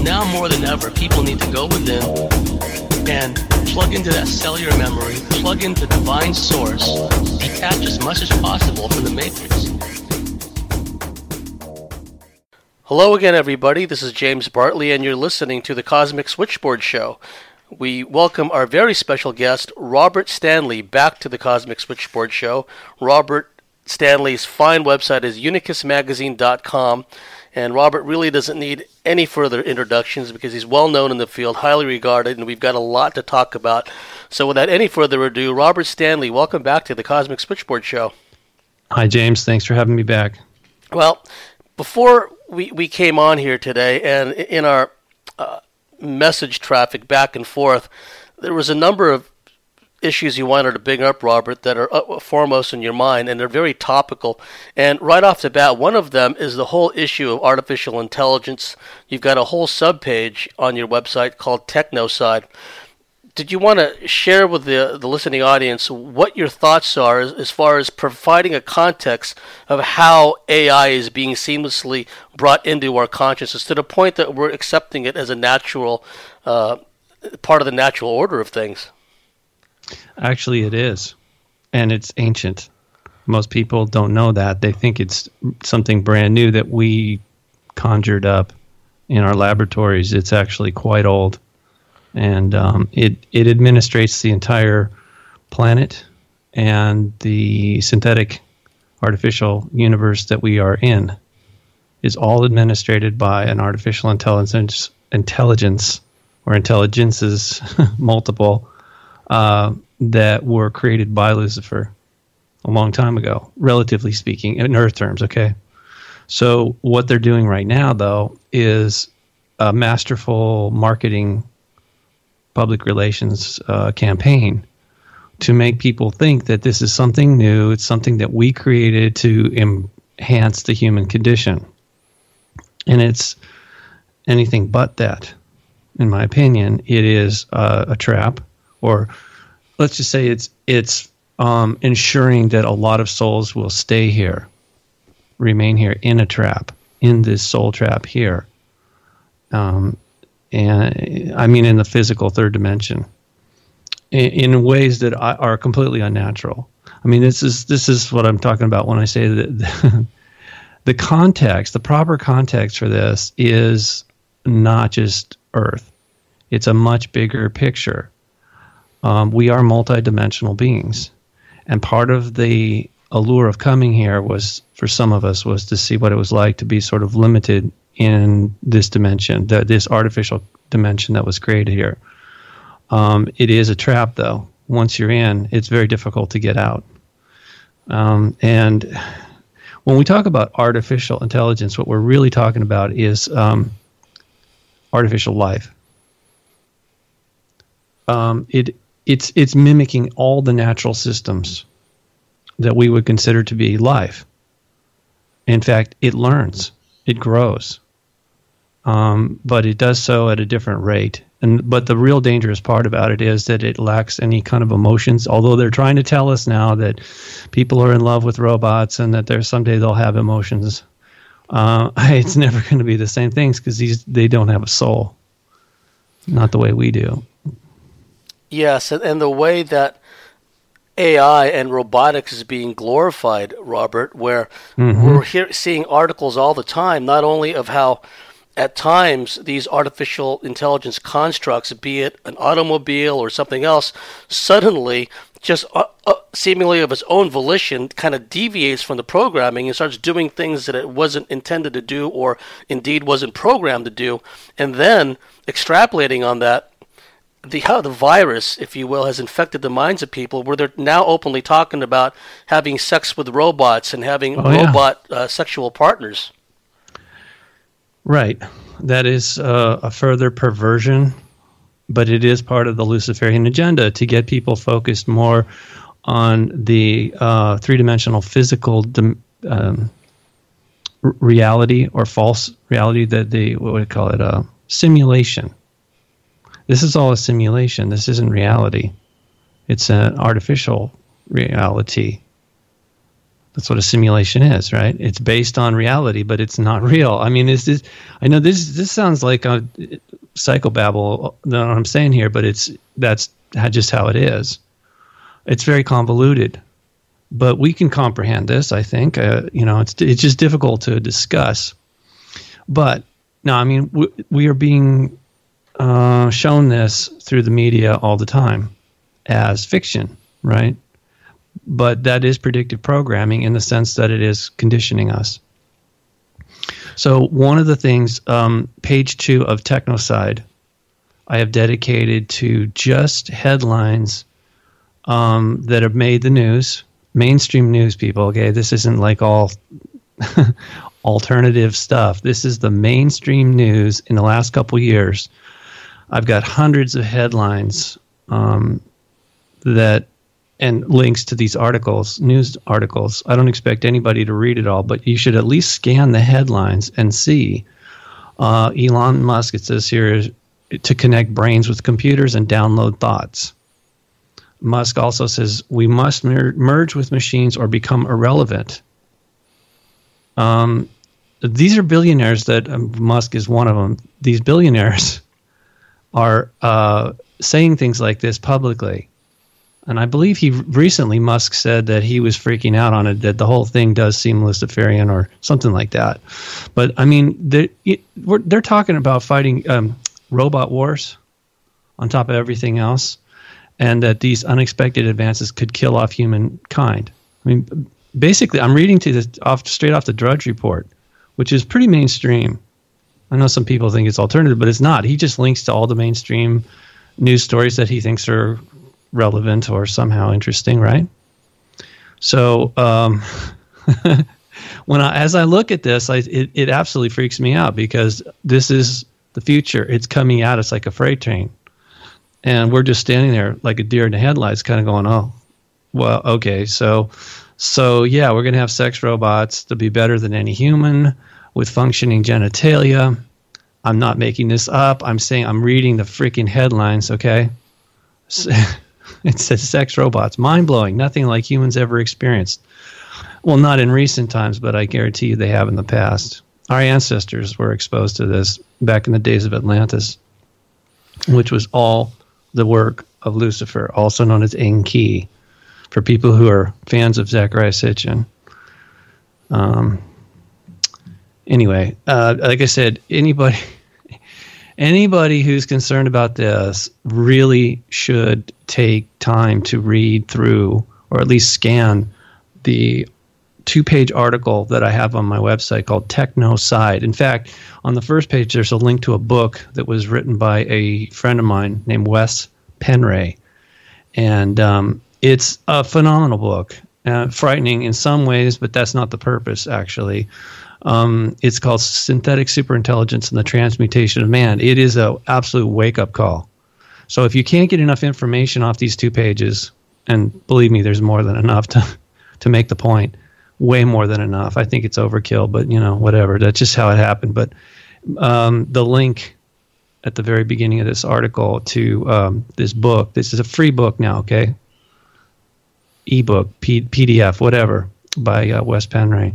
now more than ever, people need to go within and plug into that cellular memory, plug into divine source, detach as much as possible from the matrix. Hello again, everybody. This is James Bartley, and you're listening to the Cosmic Switchboard Show. We welcome our very special guest, Robert Stanley, back to the Cosmic Switchboard Show. Robert Stanley's fine website is unicusmagazine.com, and Robert really doesn't need any further introductions because he's well known in the field, highly regarded, and we've got a lot to talk about. So without any further ado, Robert Stanley, welcome back to the Cosmic Switchboard Show. Hi, James. Thanks for having me back. Well, before we came on here today, and in our message traffic back and forth, there was a number of issues you wanted to bring up, Robert, that are foremost in your mind, and they're very topical. And right off the bat, one of them is the whole issue of artificial intelligence. You've got a whole subpage on your website called TechnoSide. Did you want to share with the listening audience what your thoughts are as far as providing a context of how AI is being seamlessly brought into our consciousness to the point that we're accepting it as a natural part of the natural order of things? Actually, it is, and it's ancient. Most people don't know that. They think it's something brand new that we conjured up in our laboratories. It's actually quite old. And it administrates the entire planet and the synthetic artificial universe that we are in is all administrated by an artificial intelligence or intelligences, multiple, that were created by Lucifer a long time ago, relatively speaking, in Earth terms, okay? So what they're doing right now, though, is a masterful marketing public relations campaign to make people think that this is something new, it's something that we created to enhance the human condition. And it's anything but that, in my opinion. It is a trap, or let's just say it's ensuring that a lot of souls will stay here, remain here in a trap, in this soul trap here. And I mean in the physical third dimension, in ways that are completely unnatural. I mean, this is what I'm talking about when I say that the context, the proper context for this is not just Earth. It's a much bigger picture. We are multidimensional beings, and part of the allure of coming here was, for some of us, was to see what it was like to be sort of limited in this dimension, this artificial dimension that was created here. It is a trap, though. Once you're in, it's very difficult to get out. And when we talk about artificial intelligence, what we're really talking about is artificial life. It's mimicking all the natural systems that we would consider to be life. In fact, it learns, it grows. But it does so at a different rate. But the real dangerous part about it is that it lacks any kind of emotions, although they're trying to tell us now that people are in love with robots and that someday they'll have emotions. It's never going to be the same things because they don't have a soul. Not the way we do. Yes, and the way that AI and robotics is being glorified, Robert, where we're seeing articles all the time, not only of how at times these artificial intelligence constructs, be it an automobile or something else, suddenly just seemingly of its own volition kind of deviates from the programming and starts doing things that it wasn't intended to do or indeed wasn't programmed to do, and then extrapolating on that, how the virus, if you will, has infected the minds of people, where they're now openly talking about having sex with robots and having robot sexual partners. Right. That is a further perversion, but it is part of the Luciferian agenda to get people focused more on the three-dimensional physical reality or false reality, that what would you call it, simulation. This is all a simulation. This isn't reality. It's an artificial reality. That's what a simulation is, right? It's based on reality, but it's not real. I mean, I know this sounds like a psychobabble, what I'm saying here, but that's just how it is. It's very convoluted, but we can comprehend this, I think. It's just difficult to discuss. But no, I mean, we are being shown this through the media all the time as fiction, right? But that is predictive programming in the sense that it is conditioning us. So one of the things, page 2 of Technoside, I have dedicated to just headlines that have made the news, mainstream news, people. Okay, this isn't like all alternative stuff. This is the mainstream news in the last couple years. I've got hundreds of headlines and links to these articles, news articles. I don't expect anybody to read it all, but you should at least scan the headlines and see. Elon Musk, it says here, to connect brains with computers and download thoughts. Musk also says we must merge with machines or become irrelevant. These are billionaires that Musk is one of them. These billionaires are saying things like this publicly. And I believe Musk said that he was freaking out on it, that the whole thing does seem Luciferian or something like that. But, I mean, they're talking about fighting robot wars on top of everything else, and that these unexpected advances could kill off humankind. I mean, basically, I'm reading to this straight off the Drudge Report, which is pretty mainstream. I know some people think it's alternative, but it's not. He just links to all the mainstream news stories that he thinks are relevant or somehow interesting, right? So as I look at this, it absolutely freaks me out, because this is the future. It's coming at us like a freight train, and we're just standing there like a deer in the headlights, kind of going, "Oh, well, okay, so yeah, we're going to have sex robots to be better than any human with functioning genitalia." I'm not making this up. I'm saying I'm reading the freaking headlines, okay? It says sex robots, mind-blowing, nothing like humans ever experienced. Well, not in recent times, but I guarantee you they have in the past. Our ancestors were exposed to this back in the days of Atlantis, which was all the work of Lucifer, also known as Enki, for people who are fans of Zecharia Sitchin. Anyway, like I said, anybody who's concerned about this really should take time to read through, or at least scan, the 2-page article that I have on my website called Technoside. In fact, on the first page, there's a link to a book that was written by a friend of mine named Wes Penray. And it's a phenomenal book, frightening in some ways, but that's not the purpose, actually. It's called Synthetic Superintelligence and the Transmutation of Man. It is an absolute wake-up call. So if you can't get enough information off these 2 pages, and believe me, there's more than enough to make the point, way more than enough. I think it's overkill, but, whatever. That's just how it happened. But the link at the very beginning of this article to this book, this is a free book now, okay? Ebook, PDF, whatever, by Wes Penray.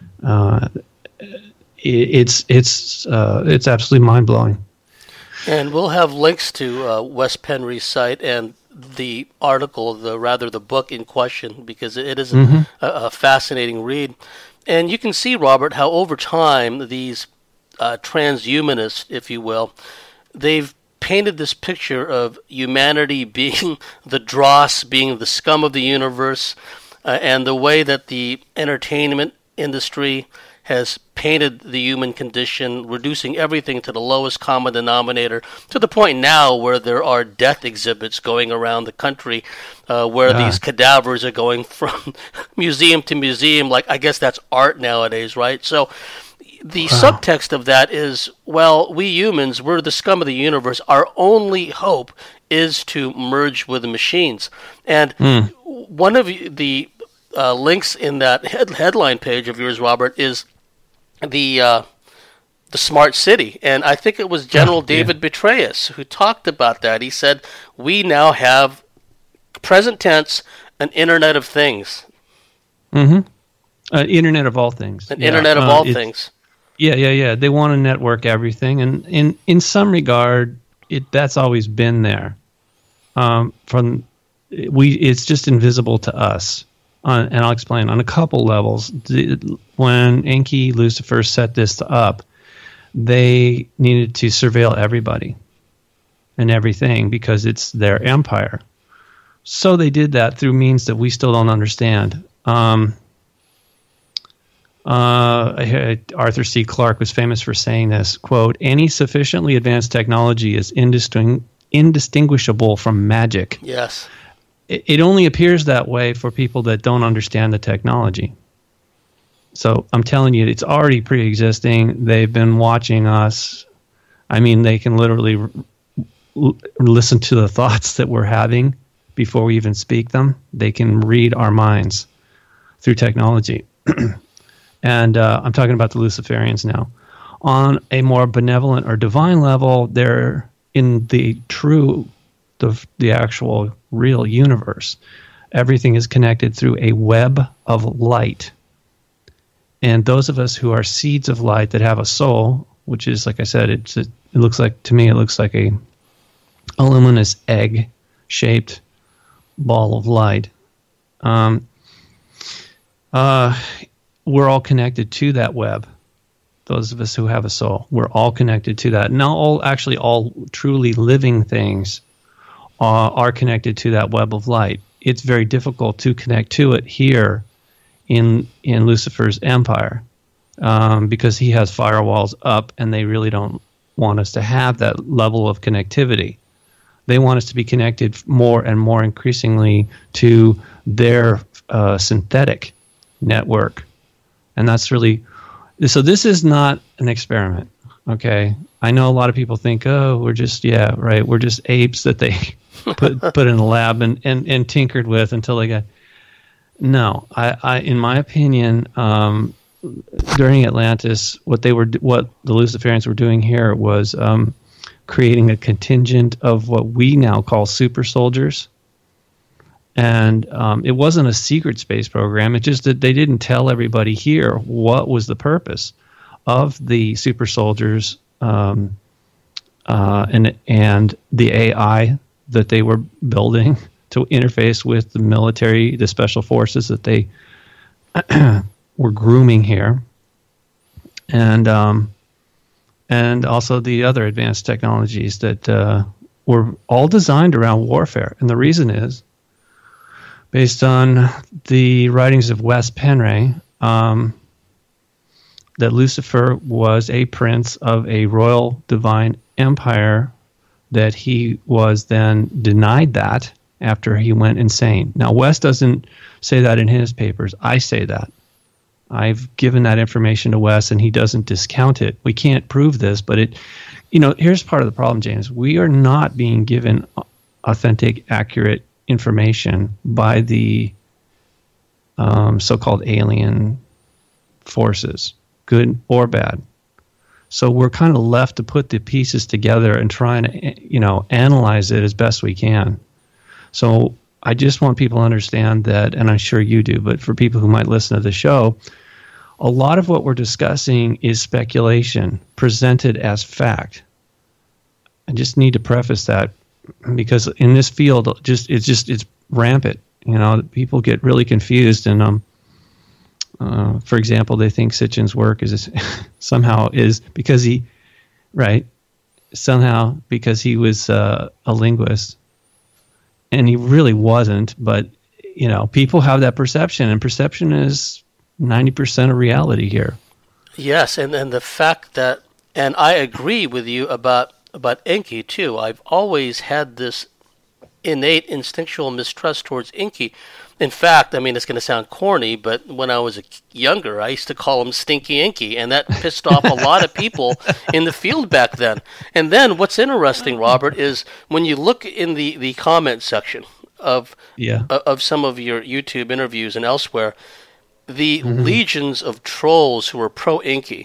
It's absolutely mind-blowing. And we'll have links to Wes Penry's site and the article, the book in question, because it is a fascinating read. And you can see, Robert, how over time these transhumanists, if you will, they've painted this picture of humanity being the dross, being the scum of the universe, and the way that the entertainment industry has painted the human condition, reducing everything to the lowest common denominator, to the point now where there are death exhibits going around the country where these cadavers are going from museum to museum. Like, I guess that's art nowadays, right? So the subtext of that is, well, we humans, we're the scum of the universe. Our only hope is to merge with the machines. And one of the links in that headline page of yours, Robert, is the smart city. And I think it was General David Petraeus who talked about that. He said, we now have, present tense, an Internet of Things. Internet of all things. An Internet of all things. Yeah. They want to network everything, and in some regard, that's always been there. It's just invisible to us, and I'll explain on a couple levels. When Enki, Lucifer set this up, they needed to surveil everybody and everything because it's their empire. So they did that through means that we still don't understand. Arthur C. Clarke was famous for saying this, quote, "Any sufficiently advanced technology is indistinguishable from magic." Yes. It only appears that way for people that don't understand the technology. So I'm telling you, it's already pre-existing. They've been watching us. I mean, they can literally listen to the thoughts that we're having before we even speak them. They can read our minds through technology. And I'm talking about the Luciferians now. On a more benevolent or divine level, they're in the actual real universe. Everything is connected through a web of light. And those of us who are seeds of light that have a soul, which is, like I said, it looks like, to me, it looks like a luminous egg-shaped ball of light. We're all connected to that web. Those of us who have a soul, we're all connected to that. Now, all truly living things are connected to that web of light. It's very difficult to connect to it here in Lucifer's empire because he has firewalls up, and they really don't want us to have that level of connectivity. They want us to be connected more and more increasingly to their synthetic network. And that's really, so this is not an experiment, okay? I know a lot of people think, oh, we're just apes that they put in a lab and tinkered with until they got, no, I in my opinion, during Atlantis, what the Luciferians were doing here was creating a contingent of what we now call super soldiers. And it wasn't a secret space program. It's just that they didn't tell everybody here what was the purpose of the super soldiers and the AI that they were building to interface with the military, the special forces that they were grooming here, and also the other advanced technologies that were all designed around warfare. And the reason is, based on the writings of Wes Penray, that Lucifer was a prince of a royal divine empire, that he was then denied that after he went insane. Now, Wes doesn't say that in his papers. I say that. I've given that information to Wes, and he doesn't discount it. We can't prove this, but here's part of the problem, James. We are not being given authentic, accurate information by the so-called alien forces, good or bad. So we're kind of left to put the pieces together and try and analyze it as best we can. So I just want people to understand that, and I'm sure you do, but for people who might listen to the show, a lot of what we're discussing is speculation presented as fact. I just need to preface that, because in this field, it's rampant. People get really confused, and for example, they think Sitchin's work is somehow because he was a linguist, and he really wasn't. But people have that perception, and perception is 90% of reality here. Yes, and the fact that, and I agree with you about Enki too. I've always had this innate instinctual mistrust towards Enki. In fact, I mean, it's going to sound corny, but when I was younger, I used to call him Stinky Enki, and that pissed off a lot of people in the field back then. And then what's interesting, Robert, is when you look in the comment section of some of your YouTube interviews and elsewhere, the legions of trolls who are pro-Enki,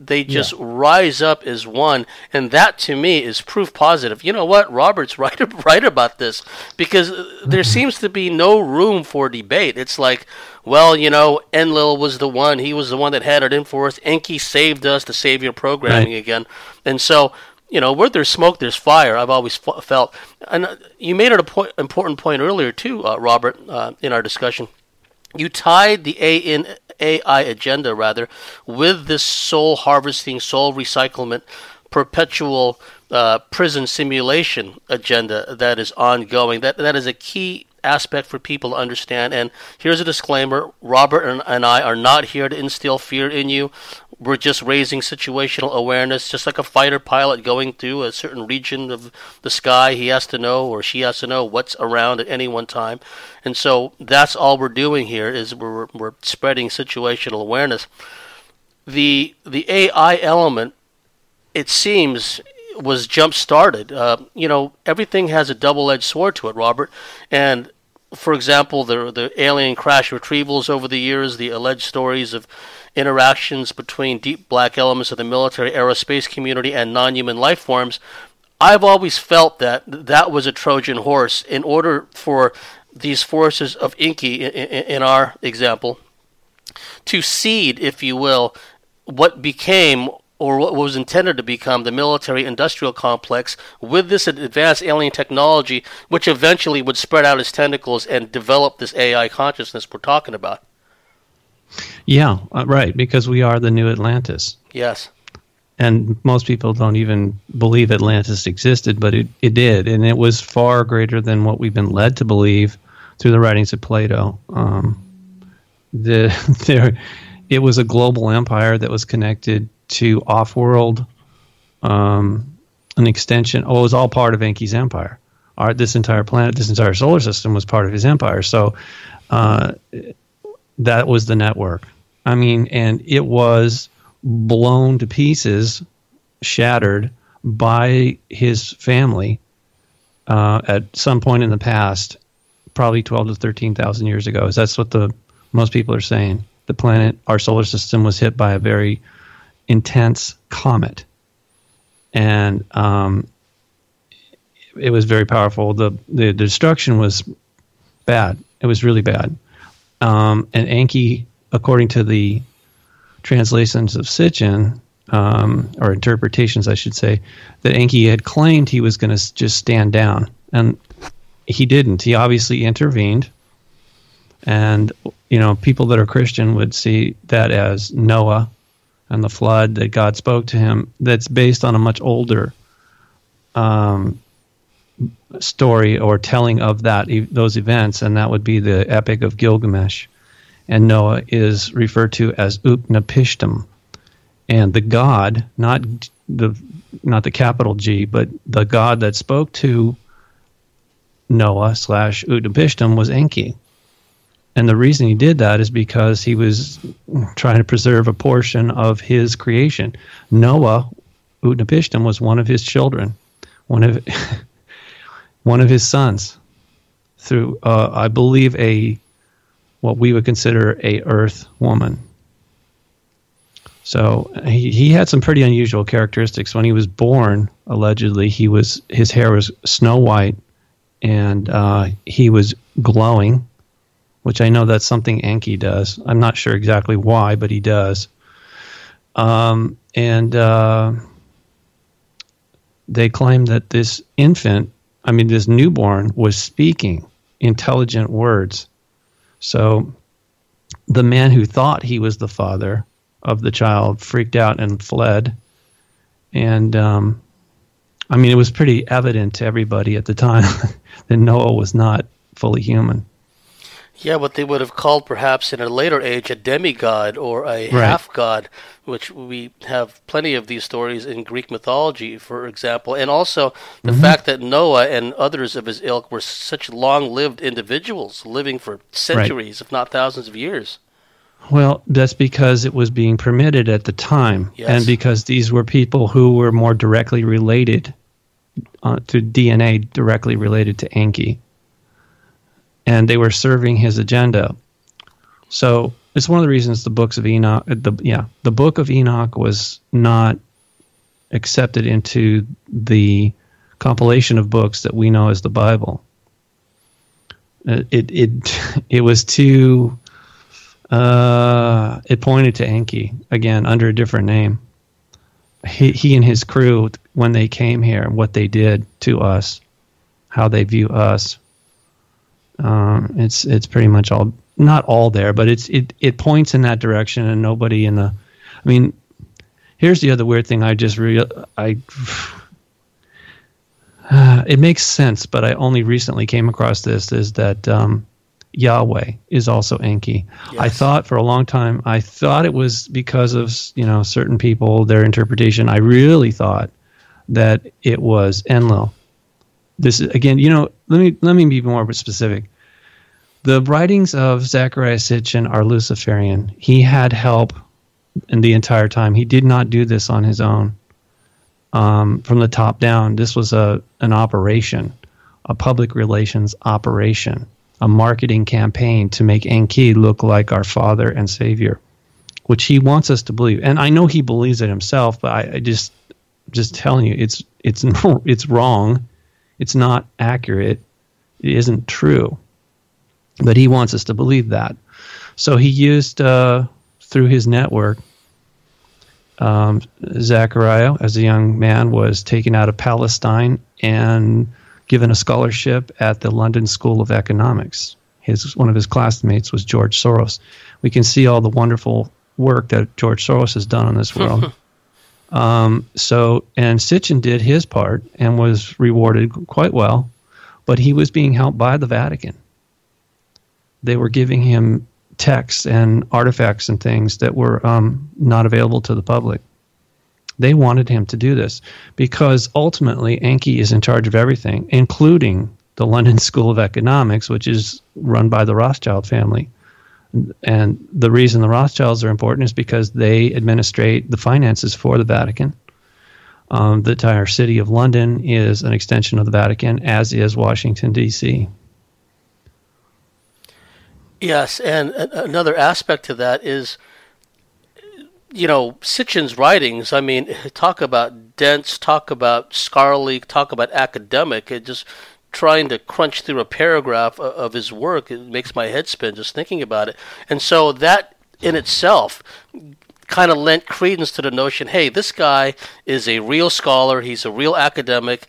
they just rise up as one, and that to me is proof positive. You know what? Robert's right about this, because there seems to be no room for debate. It's like, well, Enlil was the one. He was the one that had it in for us. Enki saved us, the savior programming again. And so, where there's smoke, there's fire. I've always felt. And you made an important point earlier too, Robert, in our discussion. You tied the AI agenda, with this soul harvesting, soul recyclement, perpetual prison simulation agenda that is ongoing. That is a key aspect for people to understand. And here's a disclaimer: Robert and I are not here to instill fear in you. We're just raising situational awareness, just like a fighter pilot going through a certain region of the sky. He has to know, or she has to know, what's around at any one time. And so that's all we're doing here, is we're spreading situational awareness. The AI element, it seems, was jump-started. Everything has a double-edged sword to it, Robert. And, for example, the alien crash retrievals over the years, the alleged stories of interactions between deep black elements of the military aerospace community and non-human life forms, I've always felt that was a Trojan horse in order for these forces of Enki, in our example, to seed, if you will, what became, or what was intended to become, the military-industrial complex with this advanced alien technology, which eventually would spread out its tentacles and develop this AI consciousness we're talking about. Yeah, right, because we are the new Atlantis. Yes. And most people don't even believe Atlantis existed, but it did, and it was far greater than what we've been led to believe through the writings of Plato. It was a global empire that was connected to off-world, an extension. It was all part of Enki's empire. This entire planet, this entire solar system was part of his empire. So that was the network. And it was blown to pieces, shattered by his family at some point in the past, probably 12 to 13,000 years ago. That's what most people are saying. The planet, our solar system, was hit by a very intense comet, and it was very powerful. The destruction was bad. It was really bad. And Enki, according to the translations of Sitchin, or interpretations, I should say, that Enki had claimed he was going to just stand down, and he didn't. He obviously intervened, and people that are Christian would see that as Noah and the flood, that God spoke to him. That's based on a much older story or telling of those events, and that would be the Epic of Gilgamesh. And Noah is referred to as Utnapishtim, and the god, not the capital G, but the god that spoke to Noah / Utnapishtim was Enki. And the reason he did that is because he was trying to preserve a portion of his creation. Noah, Utnapishtim, was one of his children, one of his sons, through I believe what we would consider a earth woman. So he had some pretty unusual characteristics. When he was born, allegedly, his hair was snow white, and he was glowing, which I know that's something Enki does. I'm not sure exactly why, but he does. And they claim that this this newborn, was speaking intelligent words. So the man who thought he was the father of the child freaked out and fled. And it was pretty evident to everybody at the time that Noah was not fully human. Yeah, what they would have called perhaps in a later age a demigod or a half-god, which we have plenty of these stories in Greek mythology, for example. And also the fact that Noah and others of his ilk were such long-lived individuals, living for centuries, if not thousands of years. Well, that's because it was being permitted at the time, and because these were people who were more directly related to DNA, directly related to Enki. And they were serving his agenda. So It's one of the reasons the books of Enoch, the book of Enoch was not accepted into the compilation of books that we know as the Bible. It was too. It pointed to Enki again under a different name. He and his crew, when they came here, what they did to us, how they view us. It's pretty much all, not all there, but it points in that direction, and nobody in the. I mean, here's the other weird thing. It makes sense, but I only recently came across this. Is that Yahweh is also Enki? Yes. I thought for a long time. I thought it was because of certain people, their interpretation. I really thought that it was Enlil. This is, again, let me be more specific. The writings of Zecharia Sitchin are Luciferian. He had help in the entire time. He did not do this on his own. From the top down, this was an operation, a public relations operation, a marketing campaign to make Enki look like our Father and Savior, which he wants us to believe. And I know he believes it himself, but I just telling you, it's wrong. It's not accurate. It isn't true. But he wants us to believe that. So he used, through his network, Zechariah, as a young man, was taken out of Palestine and given a scholarship at the London School of Economics. One of his classmates was George Soros. We can see all the wonderful work that George Soros has done in this world. And Sitchin did his part and was rewarded quite well, but he was being helped by the Vatican. They were giving him texts and artifacts and things that were not available to the public. They wanted him to do this because ultimately Enki is in charge of everything, including the London School of Economics, which is run by the Rothschild family. And the reason the Rothschilds are important is because they administrate the finances for the Vatican. The entire city of London is an extension of the Vatican, as is Washington, D.C. Yes, and another aspect to that is, Sitchin's writings, I mean, talk about dense, talk about scholarly, talk about academic, it just trying to crunch through a paragraph of his work, it makes my head spin just thinking about it. And so that in itself kind of lent credence to the notion, hey, this guy is a real scholar, he's a real academic,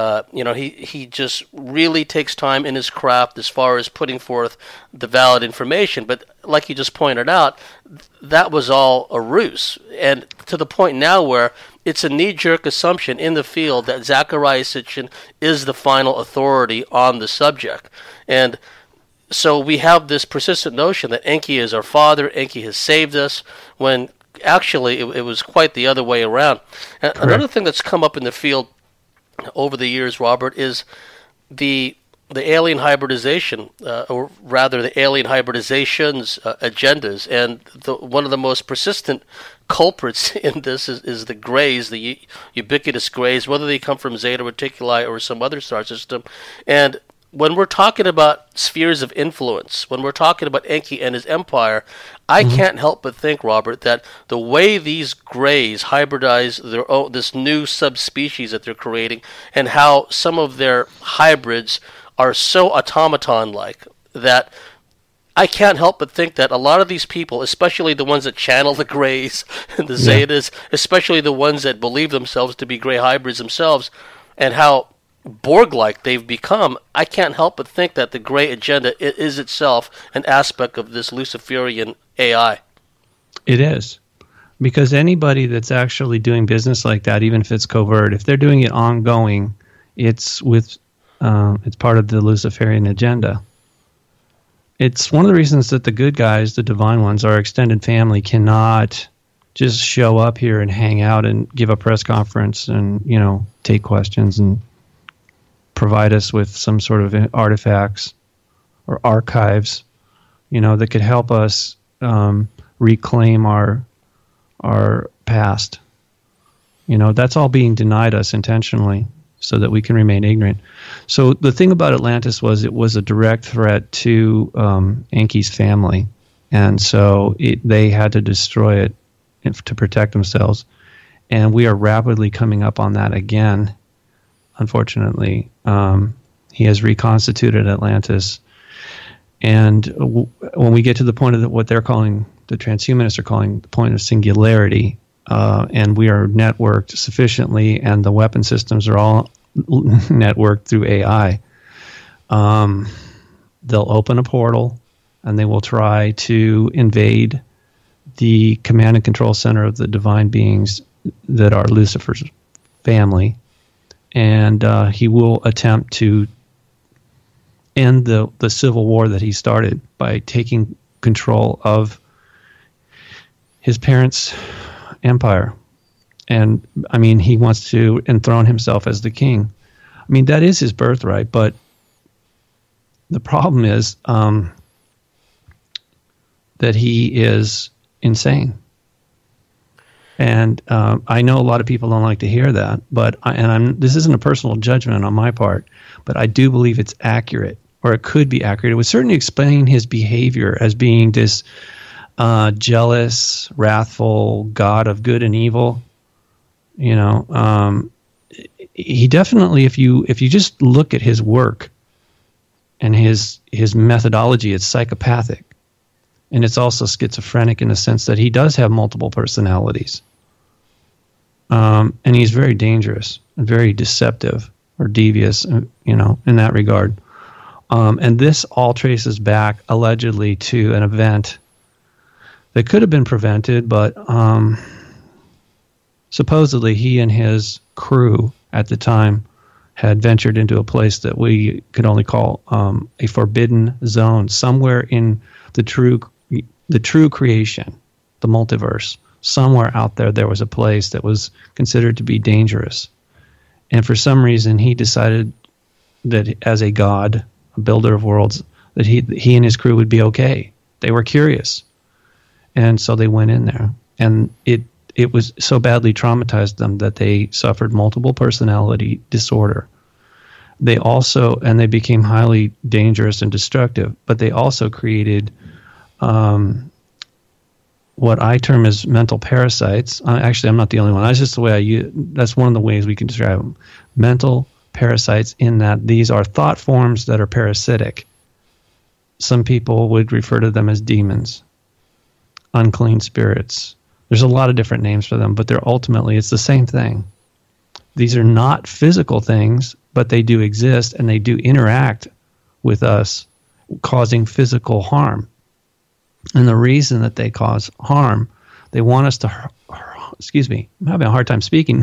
he just really takes time in his craft as far as putting forth the valid information. But like you just pointed out, that was all a ruse. And to the point now where it's a knee-jerk assumption in the field that Zecharia Sitchin is the final authority on the subject. And so we have this persistent notion that Enki is our father, Enki has saved us, when actually it was quite the other way around. And another thing that's come up in the field over the years, Robert, is the alien hybridization, or rather the alien hybridization's agendas. And one of the most persistent culprits in this is the Greys, the ubiquitous Greys, whether they come from Zeta Reticuli or some other star system. And when we're talking about spheres of influence, when we're talking about Enki and his empire, I can't help but think, Robert, that the way these Greys hybridize their own, this new subspecies that they're creating, and how some of their hybrids are so automaton-like, that I can't help but think that a lot of these people, especially the ones that channel the Greys and the Zetas, especially the ones that believe themselves to be Grey hybrids themselves, and how Borg-like they've become, I can't help but think that the Grey agenda is itself an aspect of this Luciferian AI. It is. Because anybody that's actually doing business like that, even if it's covert, if they're doing it ongoing, it's part of the Luciferian agenda. It's one of the reasons that the good guys, the divine ones, our extended family, cannot just show up here and hang out and give a press conference and, take questions and provide us with some sort of artifacts or archives, that could help us reclaim our past. That's all being denied us intentionally so that we can remain ignorant. So the thing about Atlantis was it was a direct threat to Enki's family. And so they had to destroy it to protect themselves. And we are rapidly coming up on that again, unfortunately. He has reconstituted Atlantis. And when we get to the point of what they're calling, the transhumanists are calling the point of singularity, and we are networked sufficiently, and the weapon systems are all networked through AI, they'll open a portal, and they will try to invade the command and control center of the divine beings that are Lucifer's family, and he will attempt to end the civil war that he started by taking control of his parents' empire. And, I mean, he wants to enthrone himself as the king. I mean, that is his birthright, but the problem is that he is insane. And I know a lot of people don't like to hear that, but this isn't a personal judgment on my part, but I do believe it's accurate, or it could be accurate. It would certainly explain his behavior as being this jealous, wrathful God of good and evil. You know, he definitely, if you just look at his work and his methodology, it's psychopathic. And it's also schizophrenic in the sense that he does have multiple personalities. And he's very dangerous and very deceptive or devious, you know, in that regard. And this all traces back, allegedly, to an event that could have been prevented, but supposedly he and his crew at the time had ventured into a place that we could only call a forbidden zone, somewhere in the true creation, the multiverse. Somewhere out there was a place that was considered to be dangerous. And for some reason, he decided that as a god, a builder of worlds, that he and his crew would be okay. They were curious. And so they went in there. And it was so badly traumatized them that they suffered multiple personality disorder. They became highly dangerous and destructive, but they also created what I term as mental parasites. Actually, I'm not the only one. That's just the way that's one of the ways we can describe them. Mental parasites, in that these are thought forms that are parasitic. Some people would refer to them as demons, unclean spirits. There's a lot of different names for them, but it's the same thing. These are not physical things, but they do exist, and they do interact with us, causing physical harm. And the reason that they cause harm, they want us to, excuse me, I'm having a hard time speaking.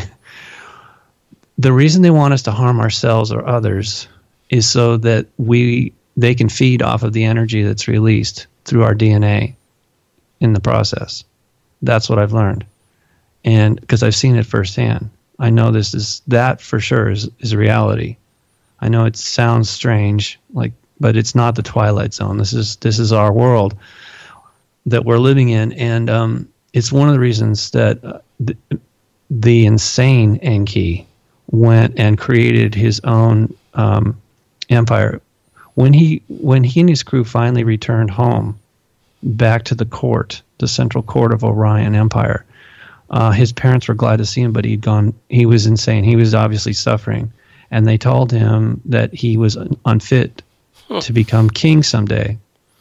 The reason they want us to harm ourselves or others is so that they can feed off of the energy that's released through our DNA in the process. That's what I've learned. And because I've seen it firsthand, I know that for sure is reality. I know it sounds strange, but it's not the Twilight Zone. This is our world that we're living in, and it's one of the reasons that the insane Enki went and created his own empire. When he and his crew finally returned home, back to the central court of Orion Empire, his parents were glad to see him, but he was insane. He was obviously suffering, and they told him that he was unfit to become king someday.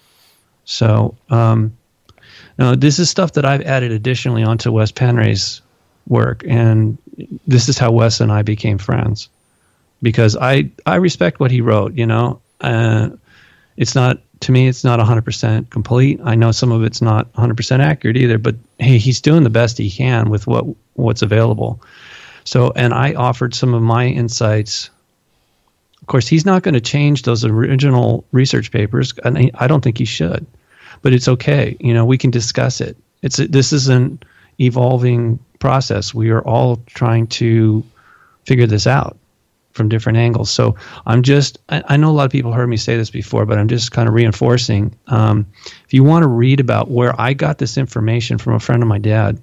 So, now, this is stuff that I've added additionally onto Wes Penray's work, and this is how Wes and I became friends. Because I respect what he wrote, you know. It's not 100% complete. I know some of it's not 100% accurate either, but hey, he's doing the best he can with what's available. So, and I offered some of my insights. Of course, he's not going to change those original research papers, and I don't think he should. But it's okay. You know, we can discuss it. This is an evolving process. We are all trying to figure this out from different angles. So I know a lot of people heard me say this before, but I'm just kind of reinforcing. If you want to read about where I got this information from a friend of my dad,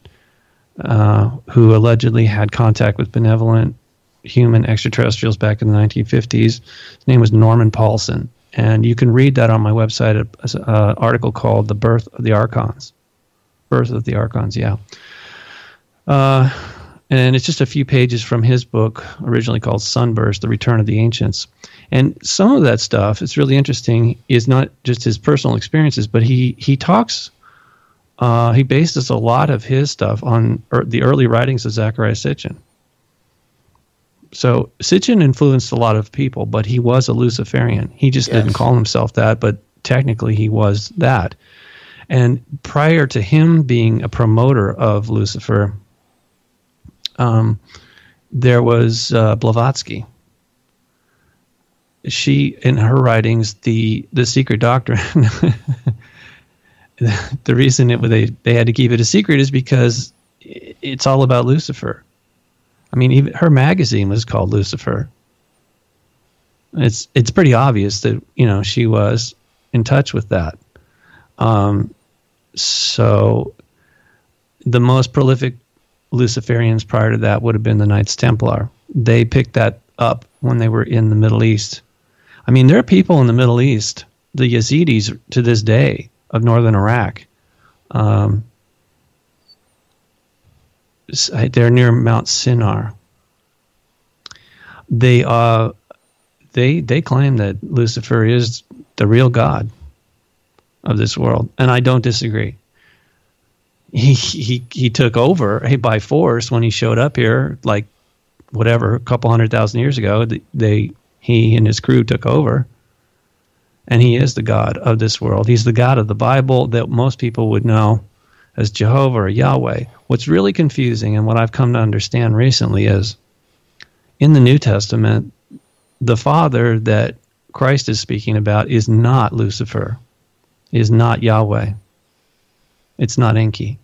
who allegedly had contact with benevolent human extraterrestrials back in the 1950s, his name was Norman Paulson. And you can read that on my website, an article called The Birth of the Archons. Birth of the Archons, yeah. And it's just a few pages from his book, originally called Sunburst, The Return of the Ancients. And some of that stuff, it's really interesting, is not just his personal experiences, but he talks, he bases a lot of his stuff on the early writings of Zecharia Sitchin. So Sitchin influenced a lot of people, but he was a Luciferian. He just didn't call himself that, but technically he was that. And prior to him being a promoter of Lucifer, there was Blavatsky. She, in her writings, the secret doctrine, the reason they had to keep it a secret is because it's all about Lucifer. I mean, even her magazine was called Lucifer. It's pretty obvious that, she was in touch with that. So the most prolific Luciferians prior to that would have been the Knights Templar. They picked that up when they were in the Middle East. I mean, there are people in the Middle East, the Yazidis to this day of northern Iraq. They're near Mount Sinnar. They claim that Lucifer is the real God of this world, and I don't disagree. He took over by force when he showed up here, like whatever, a couple 100,000 years ago. He and his crew took over, and he is the God of this world. He's the God of the Bible that most people would know as Jehovah or Yahweh. What's really confusing, and what I've come to understand recently, is in the New Testament, the Father that Christ is speaking about is not Lucifer, is not Yahweh. It's not Enki.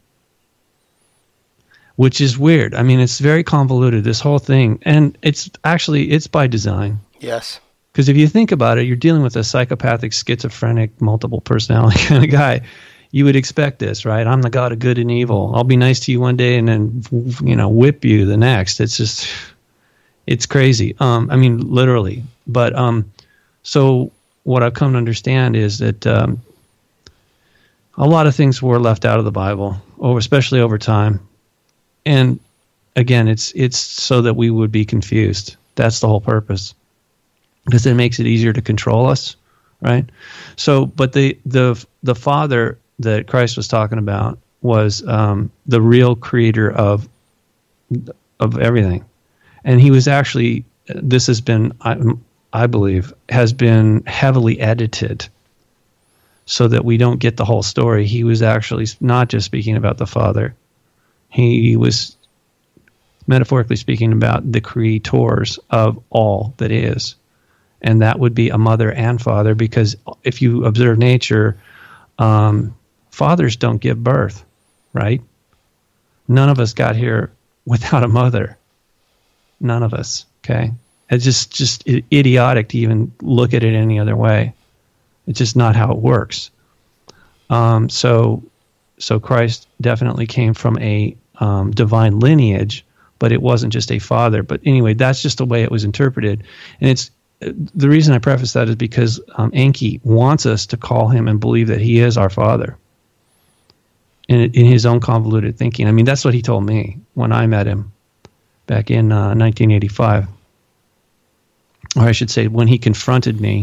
Which is weird. I mean, it's very convoluted, this whole thing. And it's by design. Yes. Because if you think about it, you're dealing with a psychopathic, schizophrenic, multiple personality kind of guy. You would expect this, right? I'm the God of good and evil. I'll be nice to you one day and then, whip you the next. It's crazy. I mean, literally. But so what I've come to understand is that a lot of things were left out of the Bible, especially over time. And again, it's so that we would be confused. That's the whole purpose, because it makes it easier to control us, right? So, but the Father that Christ was talking about was the real creator of everything, and he was actually. This has been, I believe, has been heavily edited, so that we don't get the whole story. He was actually not just speaking about the Father. He was metaphorically speaking about the creators of all that is. And that would be a mother and father, because if you observe nature, fathers don't give birth, right? None of us got here without a mother. None of us, okay? It's just idiotic to even look at it any other way. It's just not how it works. So Christ definitely came from a divine lineage, but it wasn't just a father. But anyway, that's just the way it was interpreted. And it's the reason I preface that is because Enki wants us to call him and believe that he is our father in his own convoluted thinking. I mean, that's what he told me when I met him back in 1985. Or I should say, when he confronted me.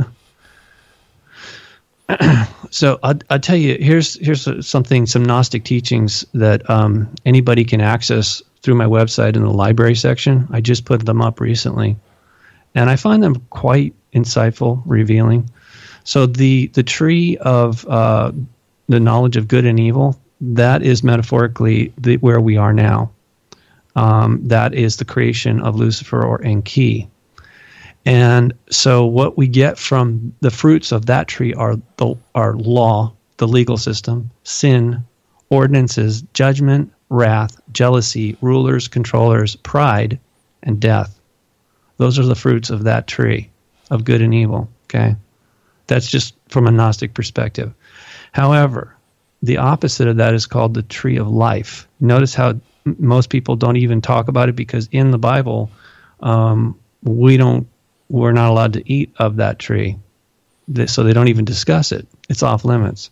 So I'll tell you, here's some Gnostic teachings that anybody can access through my website in the library section. I just put them up recently, and I find them quite insightful, revealing. So the tree of the knowledge of good and evil, that is metaphorically where we are now. That is the creation of Lucifer or Enki. And so what we get from the fruits of that tree are law, the legal system, sin, ordinances, judgment, wrath, jealousy, rulers, controllers, pride, and death. Those are the fruits of that tree of good and evil, okay? That's just from a Gnostic perspective. However, the opposite of that is called the tree of life. Notice how most people don't even talk about it, because in the Bible, we're not allowed to eat of that tree. So they don't even discuss it. It's off limits.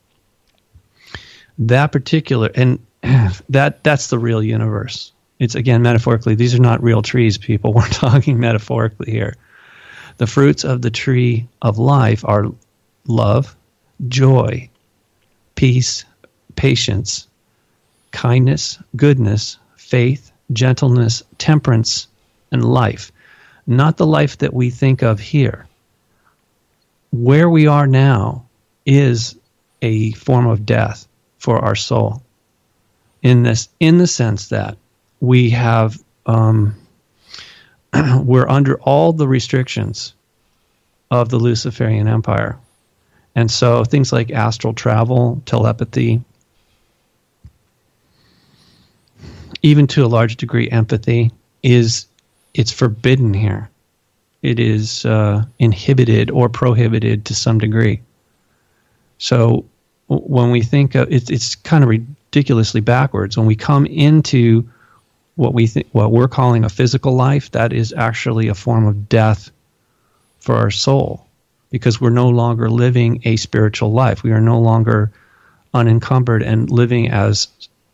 That particular, and that's the real universe. It's, again, metaphorically. These are not real trees, people. We're talking metaphorically here. The fruits of the tree of life are love, joy, peace, patience, kindness, goodness, faith, gentleness, temperance, and life. Not the life that we think of here. Where we are now is a form of death for our soul. In the sense that we have, we're under all the restrictions of the Luciferian Empire. And so things like astral travel, telepathy, even to a large degree empathy, it's forbidden here. It is inhibited or prohibited to some degree. So when we think of it's kind of ridiculously backwards. When we come into what we're calling a physical life, that is actually a form of death for our soul, because we're no longer living a spiritual life. We are no longer unencumbered and living as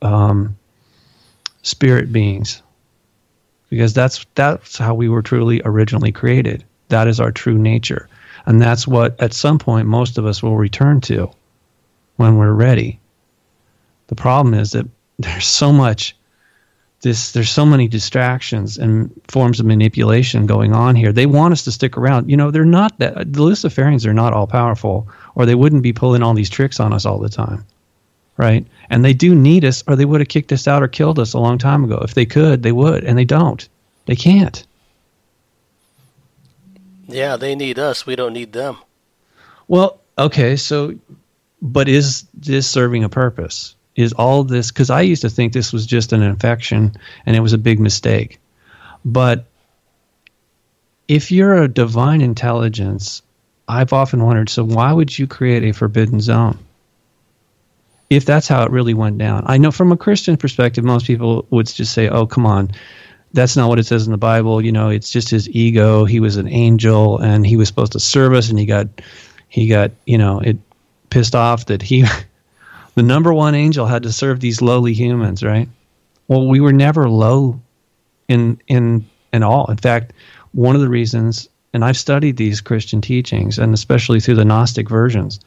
spirit beings, because that's how we were truly originally created. That is our true nature, and that's what at some point most of us will return to when we're ready. The problem is that there's so many distractions and forms of manipulation going on here. They want us to stick around. They're not the Luciferians are not all powerful, or they wouldn't be pulling all these tricks on us all the time. Right? And they do need us, or they would have kicked us out or killed us a long time ago. If they could, they would, and they don't. They can't. Yeah, they need us. We don't need them. Well, okay, so, but is this serving a purpose? Is all this, because I used to think this was just an infection and it was a big mistake. But if you're a divine intelligence, I've often wondered, so why would you create a forbidden zone? If that's how it really went down. I know from a Christian perspective, most people would just say, oh, come on, that's not what it says in the Bible. It's just his ego. He was an angel and he was supposed to serve us, and he got it pissed off that the number one angel had to serve these lowly humans, right? Well, we were never low in all. In fact, one of the reasons, and I've studied these Christian teachings, and especially through the Gnostic versions,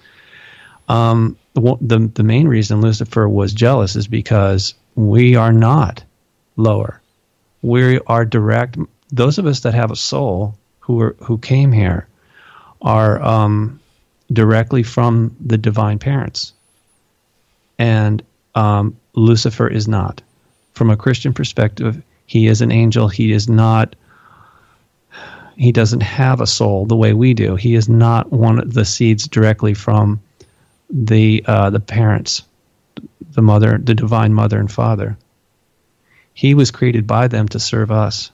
the main reason Lucifer was jealous is because we are not lower. We are direct. Those of us that have a soul who came here are directly from the divine parents. And Lucifer is not. From a Christian perspective, he is an angel. He is not. He doesn't have a soul the way we do. He is not one of the seeds directly from the parents, the divine mother and father. He was created by them to serve us.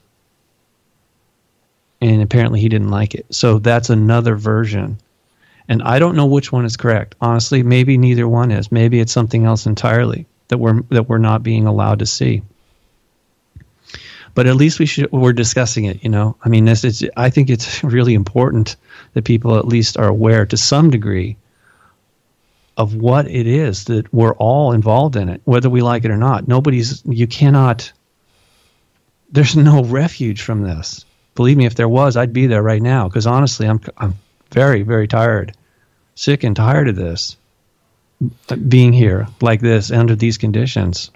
And apparently he didn't like it. So that's another version. And I don't know which one is correct. Honestly, maybe neither one is. Maybe it's something else entirely that we're not being allowed to see. But at least we're discussing it, I mean, I think it's really important that people at least are aware to some degree of what it is that we're all involved in it, whether we like it or not. There's no refuge from this. Believe me, if there was, I'd be there right now, because honestly, I'm very, very tired, sick and tired of this, being here like this under these conditions.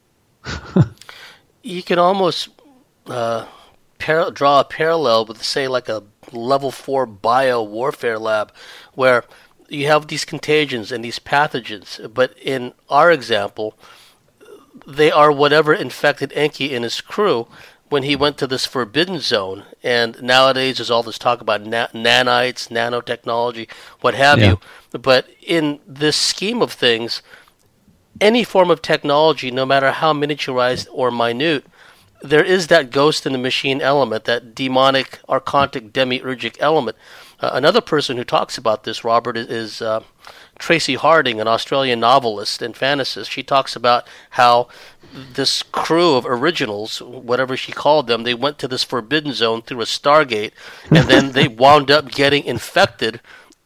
You can almost draw a parallel with, say, like a level 4 bio-warfare lab, where you have these contagions and these pathogens, but in our example, they are whatever infected Enki and his crew when he went to this forbidden zone. And nowadays there's all this talk about nanites, nanotechnology, what have you. But in this scheme of things, any form of technology, no matter how miniaturized or minute, there is that ghost in the machine element, that demonic, archontic, demiurgic element. Another person who talks about this, Robert, is Tracy Harding, an Australian novelist and fantasist. She talks about how this crew of originals, whatever she called them, they went to this forbidden zone through a Stargate, and then they wound up getting infected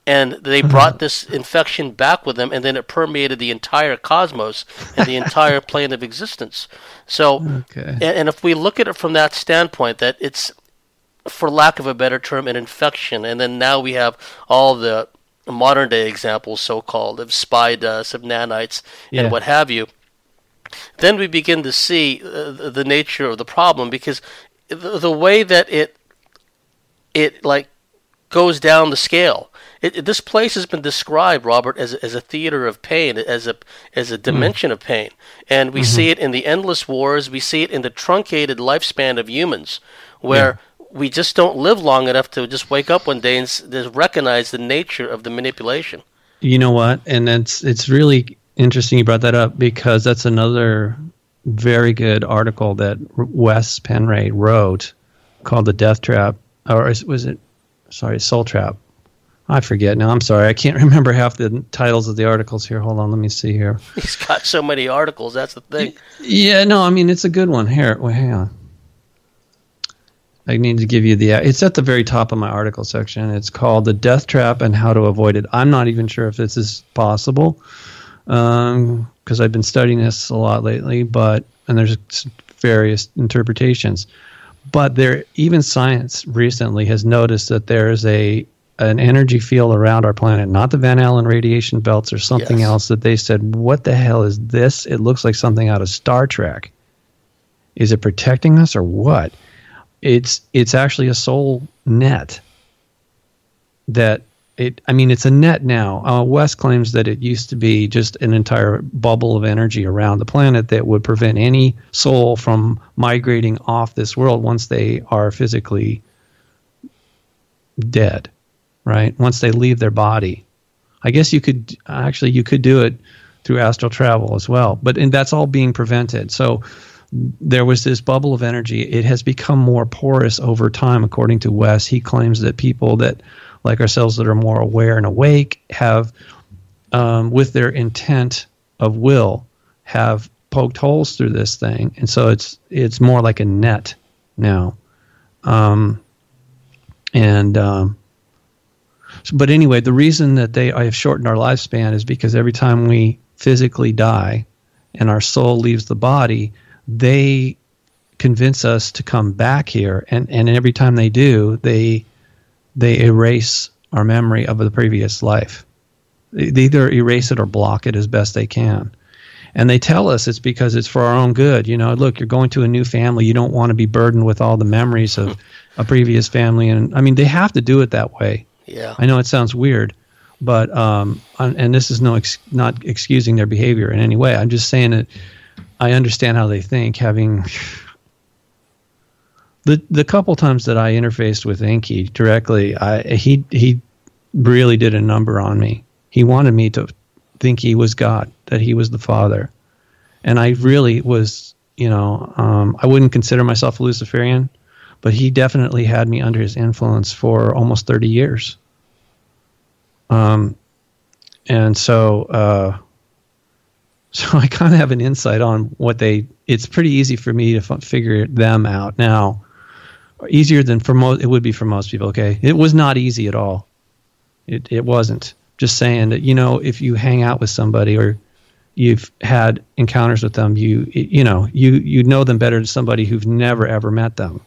and they brought this infection back with them, and then it permeated the entire cosmos and the entire plane of existence. So, and if we look at it from that standpoint, that it's, for lack of a better term, an infection, and then now we have all the modern day examples, so-called, of spy dust, of nanites, and what have you, then we begin to see the nature of the problem, because the way that it like goes down the scale. This place has been described, Robert, as a theater of pain, as a dimension of pain, and we see it in the endless wars. We see it in the truncated lifespan of humans, where we just don't live long enough to just wake up one day and just recognize the nature of the manipulation. You know what? And it's really interesting you brought that up, because that's another very good article that Wes Penray wrote called The Death Trap, or was it, Soul Trap? I forget now. I'm sorry. I can't remember half the titles of the articles here. Hold on. Let me see here. He's got so many articles. That's the thing. Yeah, no, I mean, it's a good one. Here, wait, hang on. I need to give you it's at the very top of my article section. It's called The Death Trap and How to Avoid It. I'm not even sure if this is possible, because I've been studying this a lot lately, and there's various interpretations. But even science recently has noticed that there is an energy field around our planet, not the Van Allen radiation belts or something else, that they said, what the hell is this? It looks like something out of Star Trek. Is it protecting us or what? It's actually a soul net it's a net now. Wes claims that it used to be just an entire bubble of energy around the planet that would prevent any soul from migrating off this world once they are physically dead, right? Once they leave their body. I guess you could do it through astral travel as well, and that's all being prevented. So there was this bubble of energy. It has become more porous over time, according to Wes. He claims that people that, like ourselves, that are more aware and awake, have, with their intent of will, have poked holes through this thing, and so it's more like a net now. But anyway, the reason that I have shortened our lifespan is because every time we physically die and our soul leaves the body, they convince us to come back here, and every time they do, they erase our memory of the previous life. They either erase it or block it as best they can. And they tell us it's because it's for our own good. Look, you're going to a new family. You don't want to be burdened with all the memories of a previous family. And I mean, they have to do it that way. Yeah. I know it sounds weird, but and this is not excusing their behavior in any way. I'm just saying that I understand how they think, having the couple times that I interfaced with Enki directly, he really did a number on me. He wanted me to think he was God, that he was the Father. And I really was, I wouldn't consider myself a Luciferian, but he definitely had me under his influence for almost 30 years. And so I kind of have an insight on it's pretty easy for me to figure them out now. Easier than it would be for most people, okay? It was not easy at all. It wasn't. Just saying that, if you hang out with somebody or you've had encounters with them, you know them better than somebody who's never ever met them.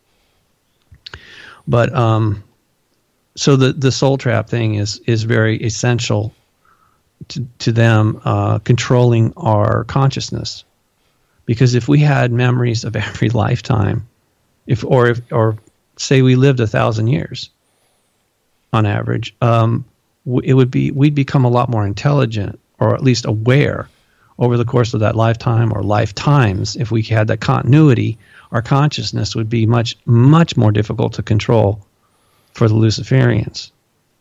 But so the soul trap thing is very essential to them controlling our consciousness, because if we had memories of every lifetime, or say we lived 1,000 years on average, we'd become a lot more intelligent, or at least aware, over the course of that lifetime or lifetimes. If we had that continuity, our consciousness would be much, much more difficult to control for the Luciferians.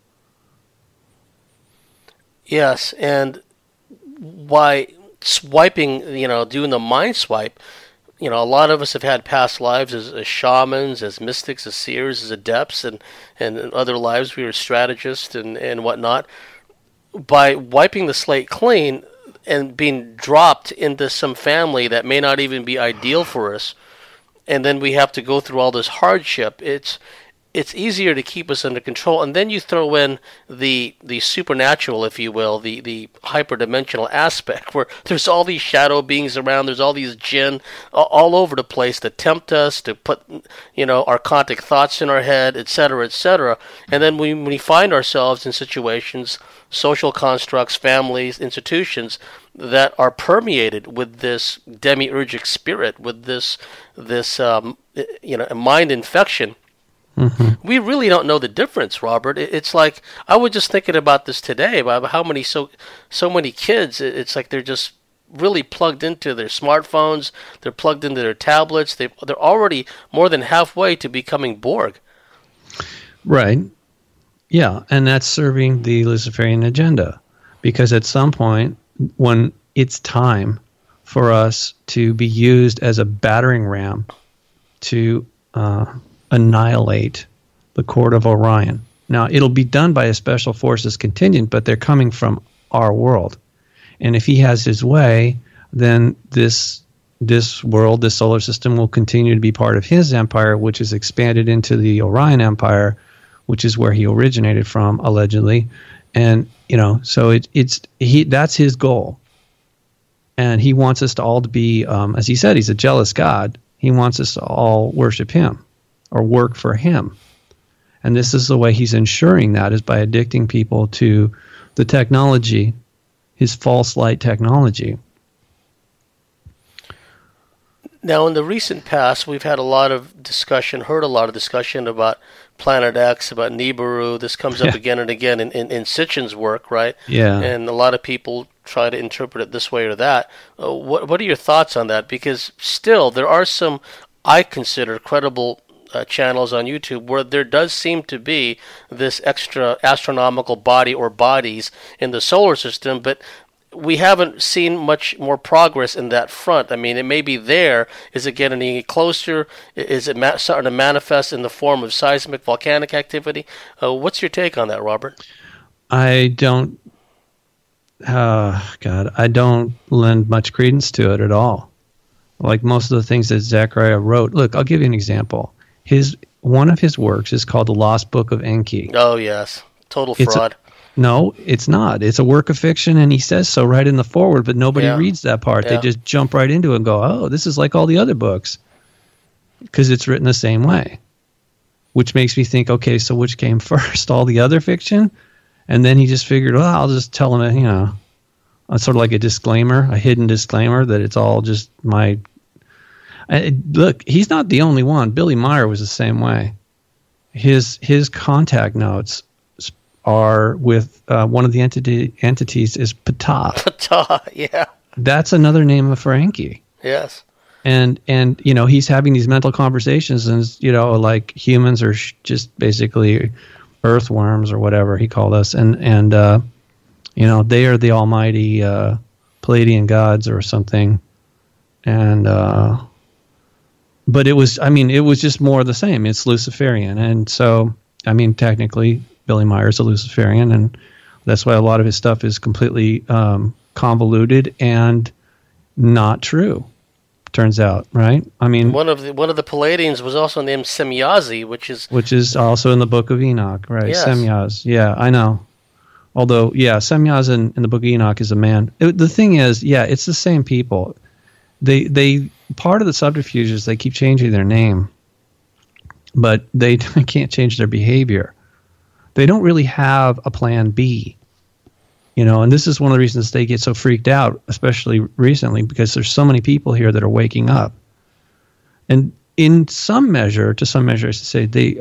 Yes, and by swiping, doing the mind swipe, a lot of us have had past lives as shamans, as mystics, as seers, as adepts, and other lives we were strategists and whatnot. By wiping the slate clean and being dropped into some family that may not even be ideal for us, and then we have to go through all this hardship, it's easier to keep us under control. And then you throw in the supernatural, if you will, the hyperdimensional aspect, where there's all these shadow beings around, there's all these jinn all over the place that tempt us to put, archontic thoughts in our head, etc., etc. And then when we find ourselves in situations, social constructs, families, institutions that are permeated with this demiurgic spirit, with this mind infection. Mm-hmm. We really don't know the difference, Robert. It's like, I was just thinking about this today, about how many so many kids, it's like they're just really plugged into their smartphones, they're plugged into their tablets, they're already more than halfway to becoming Borg. Right. Yeah, and that's serving the Luciferian agenda, because at some point, when it's time for us to be used as a battering ram to annihilate the Court of Orion. Now, it'll be done by a Special Forces contingent, but they're coming from our world. And if he has his way, then this world, this solar system, will continue to be part of his empire, which is expanded into the Orion Empire, which is where he originated from, allegedly. And, so that's his goal. And he wants us to all to be, as he said, he's a jealous God. He wants us to all worship him or work for him. And this is the way he's ensuring that, is by addicting people to the technology, his false light technology. Now, in the recent past, we've had heard a lot of discussion about Planet X, about Nibiru. This comes up again and again in Sitchin's work, right? Yeah. And a lot of people try to interpret it this way or that. What are your thoughts on that? Because still, there are some, I consider, credible channels on YouTube where there does seem to be this extra astronomical body or bodies in the solar system, but we haven't seen much more progress in that front. I mean, it may be there. Is it getting any closer? Is it starting to manifest in the form of seismic volcanic activity? What's your take on that, Robert? I don't lend much credence to it at all. Like most of the things that Zechariah wrote. Look, I'll give you an example. One of his works is called The Lost Book of Enki. Oh, yes. Total fraud. No, it's not. It's a work of fiction, and he says so right in the foreword, but nobody reads that part. Yeah. They just jump right into it and go, oh, this is like all the other books, because it's written the same way, which makes me think, okay, so which came first, all the other fiction? And then he just figured, well, I'll just tell him, sort of like a disclaimer, a hidden disclaimer that it's all just my... Look, he's not the only one. Billy Meyer was the same way. His contact notes are with one of the entities is Ptah. Ptah, yeah. That's another name for Enki. Yes. And he's having these mental conversations, and like humans are just basically earthworms or whatever he called us, and they are the almighty Palladian gods or something, and but it was just more of the same. It's Luciferian, and so technically Billy Meyer's a Luciferian, and that's why a lot of his stuff is completely convoluted and not true. Turns out, right? One of the Palladians was also named Semyazi, which is also in the Book of Enoch, right? Yes. Semyaz, yeah, I know. Although, Semyaz in the Book of Enoch is a man. The thing is, it's the same people. They part of the subterfuge is they keep changing their name, but they can't change their behavior. They don't really have a plan B. And this is one of the reasons they get so freaked out, especially recently, because there's so many people here that are waking up. And to some measure, I should say, the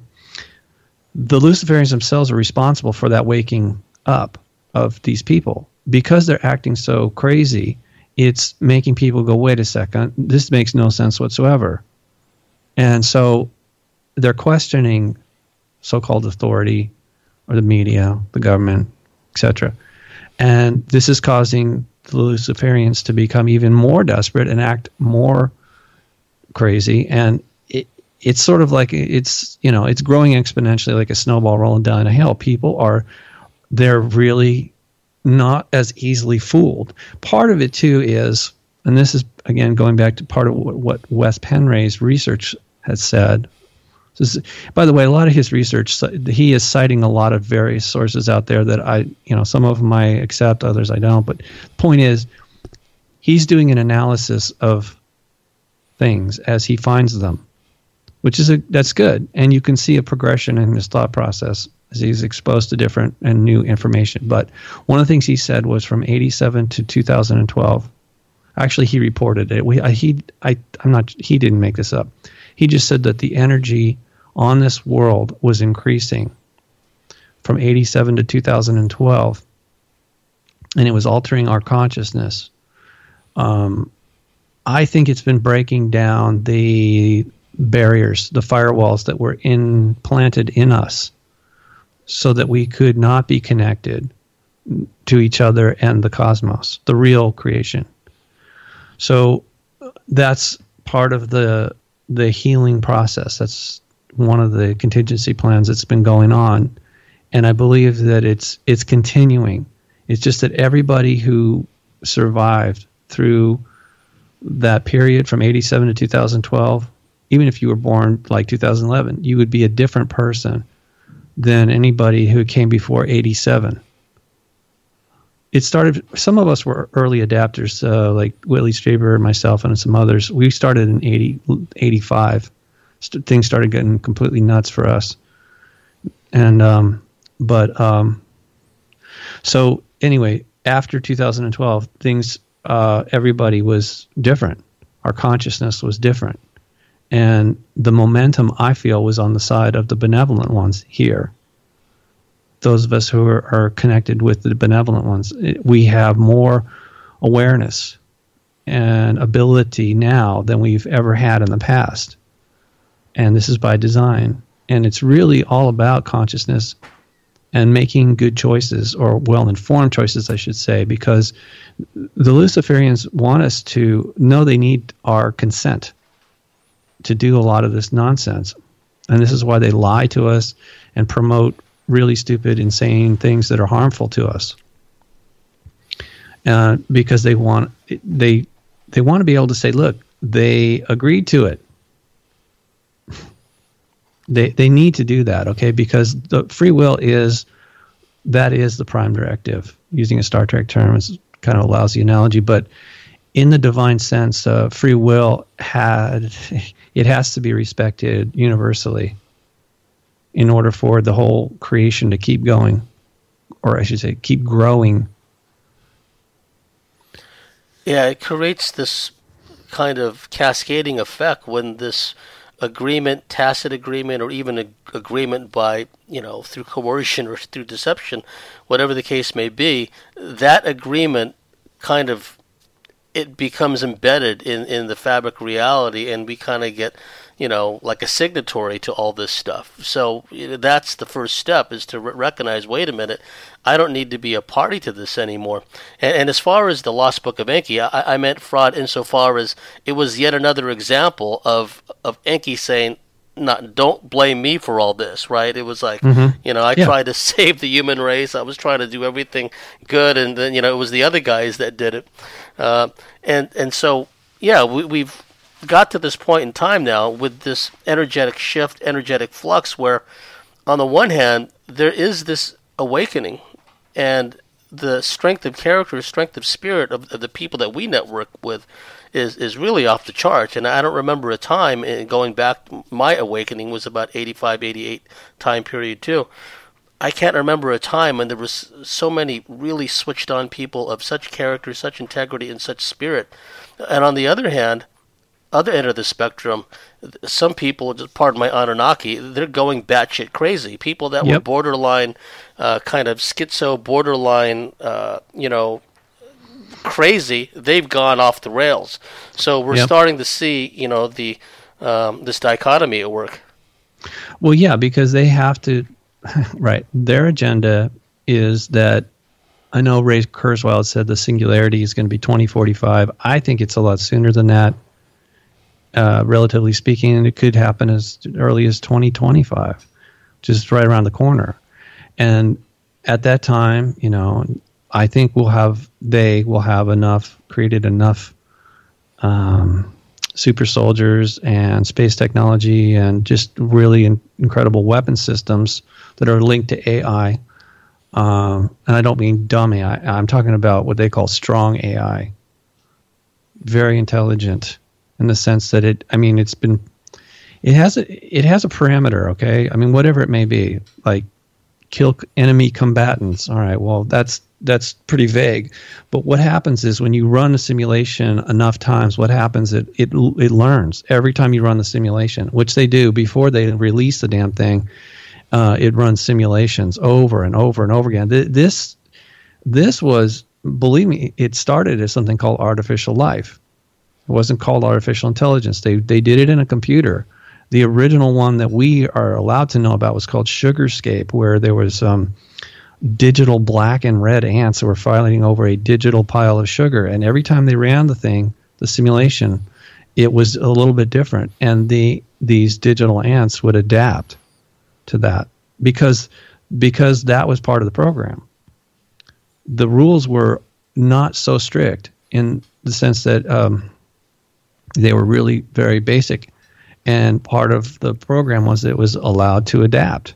Luciferians themselves are responsible for that waking up of these people. Because they're acting so crazy, it's making people go, wait a second, this makes no sense whatsoever. And so they're questioning so-called authority or the media, the government, etc. And this is causing the Luciferians to become even more desperate and act more crazy. And it's sort of like it's growing exponentially like a snowball rolling down a hill. They're really not as easily fooled. Part of it too is, and this is again going back to part of what Wes Penray's research has said, By the way, a lot of his research, he is citing a lot of various sources out there that some of them I accept, others I don't. But the point is, he's doing an analysis of things as he finds them, that's good. And you can see a progression in his thought process as he's exposed to different and new information. But one of the things he said was from 87 to 2012. Actually, he reported it. He didn't make this up. He just said that the energy on this world was increasing from 87 to 2012, and it was altering our consciousness. I think it's been breaking down the barriers, the firewalls that were implanted in us so that we could not be connected to each other and the cosmos, the real creation. So that's part of the healing process. That's one of the contingency plans that's been going on, and I believe that it's continuing. It's just that everybody who survived through that period from 87 to 2012, even if you were born like 2011, you would be a different person than anybody who came before 87. It started, some of us were early adapters, like Whitley Strieber and myself and some others. We started in 85. Things started getting completely nuts for us. And, so anyway, after 2012, things, everybody was different. Our consciousness was different. And the momentum, I feel, was on the side of the benevolent ones here. Those of us who are connected with the benevolent ones, we have more awareness and ability now than we've ever had in the past. And this is by design. And it's really all about consciousness and making good choices, or well-informed choices, I should say, because the Luciferians want us to know they need our consent to do a lot of this nonsense. And this is why they lie to us and promote really stupid, insane things that are harmful to us. Because they want to be able to say, look, they agreed to it. They need to do that, okay? Because the free will is the prime directive. Using a Star Trek term is kind of a lousy analogy, but in the divine sense, free will has to be respected universally in order for the whole creation to keep going, or I should say, keep growing. Yeah, it creates this kind of cascading effect when this agreement, tacit agreement, or even an agreement by, through coercion or through deception, whatever the case may be, that agreement kind of, it becomes embedded in the fabric reality, and we kind of get, like a signatory to all this stuff. So that's the first step, is to recognize, wait a minute, I don't need to be a party to this anymore. And as far as the Lost Book of Enki, I meant fraud insofar as it was yet another example of Enki saying, don't blame me for all this, right? It was like, I tried to save the human race. I was trying to do everything good, and then, it was the other guys that did it. And so, we've got to this point in time now with this energetic shift, energetic flux, where on the one hand, there is this awakening, and the strength of character, strength of spirit of the people that we network with is really off the charts. And I don't remember a time, going back, my awakening was about 85, 88 time period too. I can't remember a time when there was so many really switched on people of such character, such integrity, and such spirit. And on the other hand, other end of the spectrum, some people, just pardon my Anunnaki, they're going batshit crazy. People that were borderline, kind of schizo, borderline, crazy, they've gone off the rails. So we're starting to see, this dichotomy at work. Well, yeah, because they have to, right. Their agenda is that, I know Ray Kurzweil said the singularity is going to be 2045. I think it's a lot sooner than that. Relatively speaking, and it could happen as early as 2025, just right around the corner. And at that time, I think they will have created enough super soldiers and space technology and just really incredible weapon systems that are linked to AI. And I don't mean dumb AI. I'm talking about what they call strong AI. Very intelligent in the sense that it has a parameter, okay? I mean, whatever it may be, like kill enemy combatants. All right, well, that's pretty vague. But what happens is when you run a simulation enough times, what happens is it learns every time you run the simulation, which they do before they release the damn thing. It runs simulations over and over and over again. This was, believe me, it started as something called artificial life. It wasn't called artificial intelligence. They did it in a computer. The original one that we are allowed to know about was called Sugarscape, where there was digital black and red ants that were fighting over a digital pile of sugar. And every time they ran the simulation, it was a little bit different. And these digital ants would adapt to that because that was part of the program. The rules were not so strict in the sense that they were really very basic. And part of the program was that it was allowed to adapt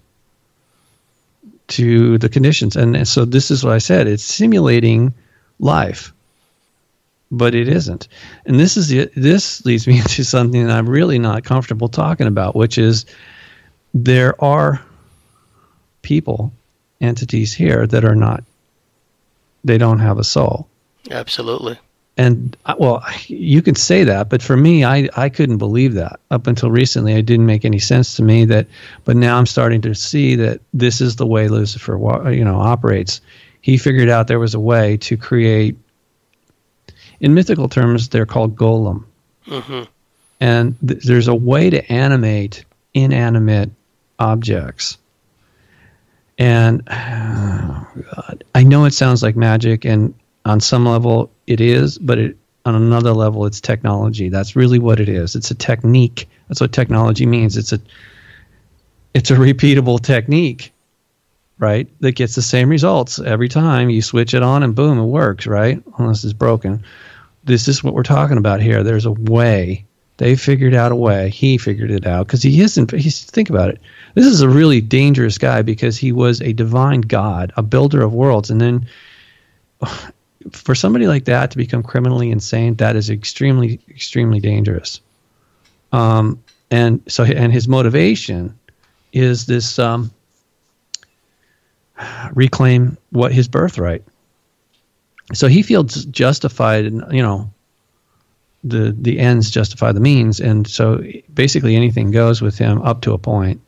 to the conditions. And so this is what I said. It's simulating life, but it isn't. And this leads me into something that I'm really not comfortable talking about, which is there are people, entities here that are not, they don't have a soul. Absolutely. And, well, you can say that, but for me, I couldn't believe that. Up until recently, it didn't make any sense to me. But now I'm starting to see that this is the way Lucifer, operates. He figured out there was a way to create, in mythical terms, they're called golem. Mm-hmm. And there's a way to animate inanimate objects. And, oh God, I know it sounds like magic, and on some level it is, but on another level it's technology. That's really what it is. It's a technique. That's what technology means. It's a repeatable technique, right? That gets the same results every time. You switch it on and boom, it works, right? Unless it's broken. This is what we're talking about here. There's a way. They figured out a way. He figured it out because think about it. This is a really dangerous guy because he was a divine god, a builder of worlds, and then for somebody like that to become criminally insane, that is extremely, extremely dangerous. And his motivation is this reclaim what his birthright. So he feels justified, and the ends justify the means, and so basically anything goes with him up to a point.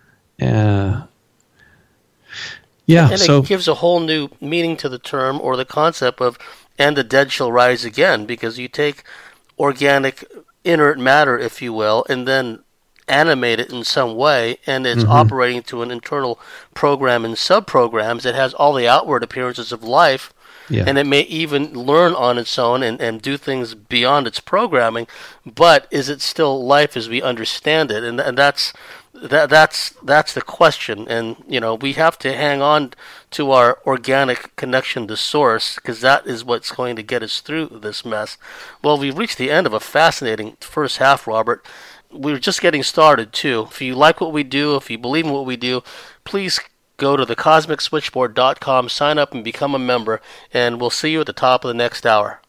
Yeah, and it gives a whole new meaning to the term or the concept of "and the dead shall rise again," because you take organic inert matter, if you will, and then animate it in some way, and it's operating to an internal program and sub-programs. It has all the outward appearances of life, and it may even learn on its own and do things beyond its programming, but is it still life as we understand it? And that's the question. And we have to hang on to our organic connection to source, because that is what's going to get us through this mess. Well, we've reached the end of a fascinating first half, Robert. We're just getting started too. If you like what we do, if you believe in what we do, please go to thecosmicswitchboard.com, sign up and become a member, and we'll see you at the top of the next hour.